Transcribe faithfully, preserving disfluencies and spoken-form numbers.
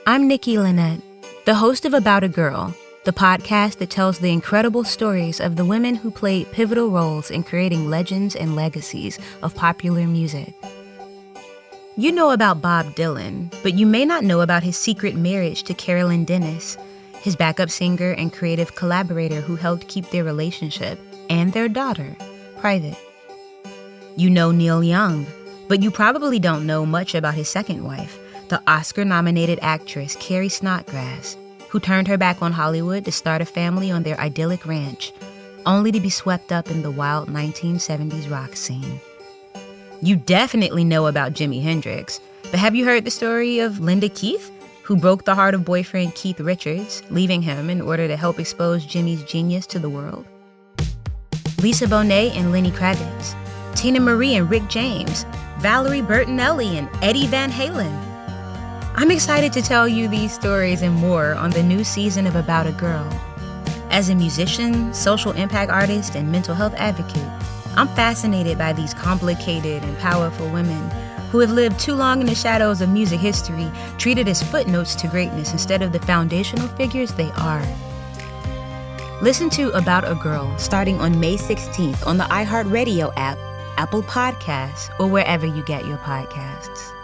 I'm Nikki Lynette, the host of About a Girl, the podcast that tells the incredible stories of the women who played pivotal roles in creating legends and legacies of popular music. You know about Bob Dylan, but you may not know about his secret marriage to Carolyn Dennis, his backup singer and creative collaborator who helped keep their relationship and their daughter private. You know Neil Young, but you probably don't know much about his second wife, the Oscar-nominated actress Carrie Snodgrass, who turned her back on Hollywood to start a family on their idyllic ranch, only to be swept up in the wild nineteen seventies rock scene. You definitely know about Jimi Hendrix, but have you heard the story of Linda Keith, who broke the heart of boyfriend Keith Richards, leaving him in order to help expose Jimmy's genius to the world? Lisa Bonet and Lenny Kravitz, Tina Marie and Rick James, Valerie Bertinelli and Eddie Van Halen. I'm excited to tell you these stories and more on the new season of About a Girl. As a musician, social impact artist, and mental health advocate, I'm fascinated by these complicated and powerful women who have lived too long in the shadows of music history, treated as footnotes to greatness instead of the foundational figures they are. Listen to About a Girl starting on May sixteenth on the iHeartRadio app, Apple Podcasts, or wherever you get your podcasts.